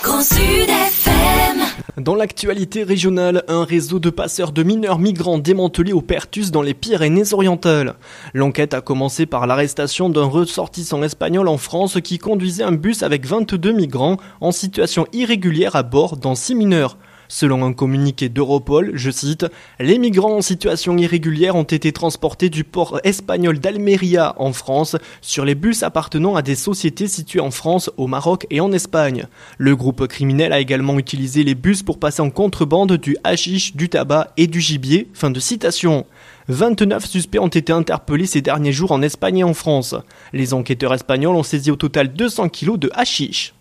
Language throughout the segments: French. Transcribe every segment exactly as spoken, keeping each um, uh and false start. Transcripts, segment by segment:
Grand Sud F M. Dans l'actualité régionale, un réseau de passeurs de mineurs migrants démantelé au Perthus dans les Pyrénées-Orientales. L'enquête a commencé par l'arrestation d'un ressortissant espagnol en France qui conduisait un bus avec vingt-deux migrants en situation irrégulière à bord, dont six mineurs. Selon un communiqué d'Europol, je cite, « Les migrants en situation irrégulière ont été transportés du port espagnol d'Almeria en France sur les bus appartenant à des sociétés situées en France, au Maroc et en Espagne. Le groupe criminel a également utilisé les bus pour passer en contrebande du hashish, du tabac et du gibier. » Fin de citation. vingt-neuf suspects ont été interpellés ces derniers jours en Espagne et en France. Les enquêteurs espagnols ont saisi au total deux cents kilos de hashish.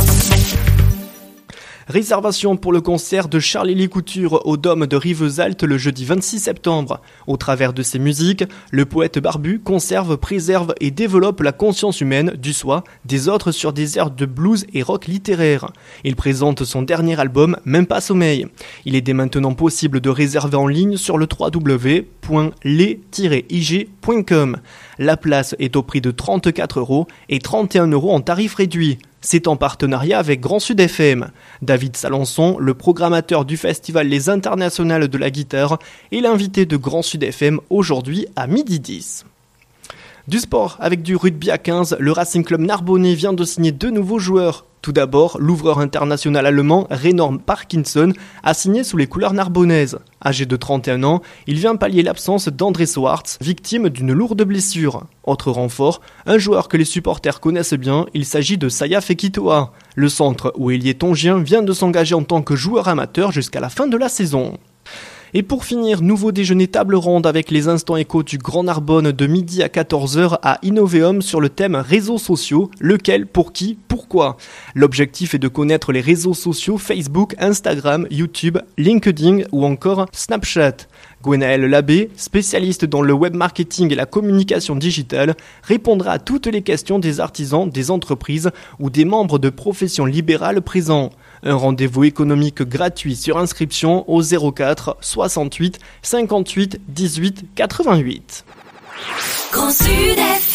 Réservation pour le concert de Charlie Couture au Dôme de Rivesaltes le jeudi vingt-six septembre. Au travers de ses musiques, le poète barbu conserve, préserve et développe la conscience humaine, du soi, des autres sur des airs de blues et rock littéraire. Il présente son dernier album, Même pas sommeil. Il est dès maintenant possible de réserver en ligne sur le w w w point les tiret i g point com. La place est au prix de trente-quatre euros et trente et un euros en tarif réduit. C'est en partenariat avec Grand Sud F M. David Salançon, le programmateur du festival Les Internationales de la guitare, est l'invité de Grand Sud F M aujourd'hui à midi dix. Du sport, avec du rugby à quinze, le Racing Club Narbonnais vient de signer deux nouveaux joueurs. Tout d'abord, l'ouvreur international allemand Renorm Parkinson a signé sous les couleurs narbonnaises. Âgé de trente et un ans, il vient pallier l'absence d'André Swartz, victime d'une lourde blessure. Autre renfort, un joueur que les supporters connaissent bien, il s'agit de Saya Fekitoa. Le centre ou ailier tongien vient de s'engager en tant que joueur amateur jusqu'à la fin de la saison. Et pour finir, nouveau déjeuner table ronde avec les instants échos du Grand Narbonne de midi à quatorze heures à Innoveum sur le thème réseaux sociaux, lequel, pour qui, pourquoi. L'objectif est de connaître les réseaux sociaux Facebook, Instagram, YouTube, LinkedIn ou encore Snapchat. Gwenaëlle Labbé, spécialiste dans le web marketing et la communication digitale, répondra à toutes les questions des artisans, des entreprises ou des membres de professions libérales présents. Un rendez-vous économique gratuit sur inscription au zéro quatre soixante-huit cinquante-huit dix-huit quatre-vingt-huit. Grand Sud F M.